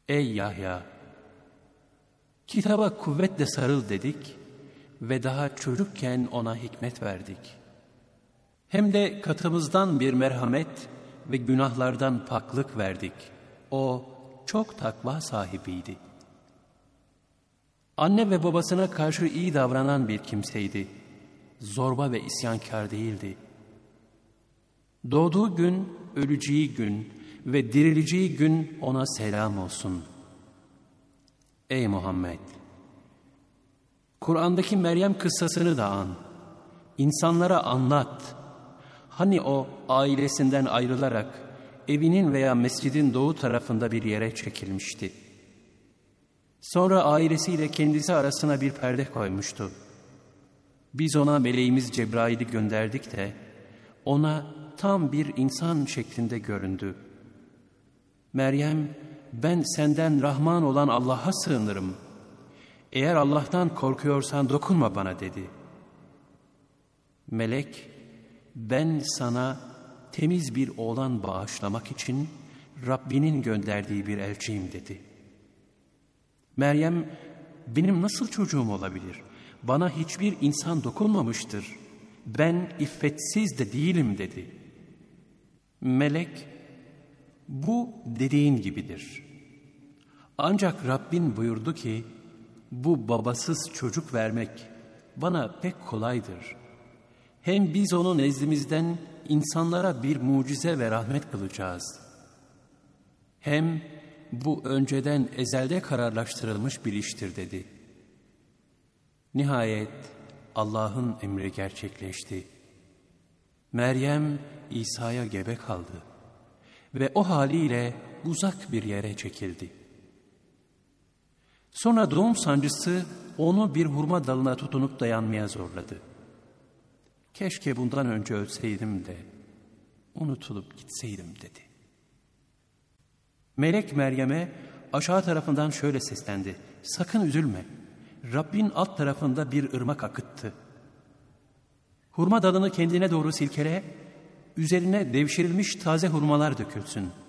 Ey Yahya! Kitaba kuvvetle sarıl dedik ve daha çocukken ona hikmet verdik. Hem de katımızdan bir merhamet ve günahlardan paklık verdik. O çok takva sahibiydi. Anne ve babasına karşı iyi davranan bir kimseydi. Zorba ve isyankar değildi. Doğduğu gün, öleceği gün ve dirileceği gün ona selam olsun. Ey Muhammed! Kur'an'daki Meryem kıssasını da an. İnsanlara anlat. Hani o ailesinden ayrılarak evinin veya mescidin doğu tarafında bir yere çekilmişti. Sonra ailesiyle kendisi arasına bir perde koymuştu. Biz ona meleğimiz Cebrail'i gönderdik de ona tam bir insan şeklinde göründü. Meryem, ben senden Rahman olan Allah'a sığınırım. Eğer Allah'tan korkuyorsan dokunma bana dedi. Melek, ben sana temiz bir oğlan bağışlamak için Rabbinin gönderdiği bir elçiyim dedi. Meryem, benim nasıl çocuğum olabilir? Bana hiçbir insan dokunmamıştır. Ben iffetsiz de değilim dedi. Melek, bu dediğin gibidir. Ancak Rabbin buyurdu ki, bu babasız çocuk vermek bana pek kolaydır. Hem biz onu nezdimizden insanlara bir mucize ve rahmet kılacağız. Hem bu önceden ezelde kararlaştırılmış bir iştir dedi. Nihayet Allah'ın emri gerçekleşti. Meryem İsa'ya gebe kaldı ve o haliyle uzak bir yere çekildi. Sonra doğum sancısı onu bir hurma dalına tutunup dayanmaya zorladı. Keşke bundan önce ölseydim de unutulup gitseydim dedi. Melek Meryem'e aşağı tarafından şöyle seslendi. Sakın üzülme. Rabbin alt tarafında bir ırmak akıttı. Hurma dalını kendine doğru silkele, üzerine devşirilmiş taze hurmalar dökülsün.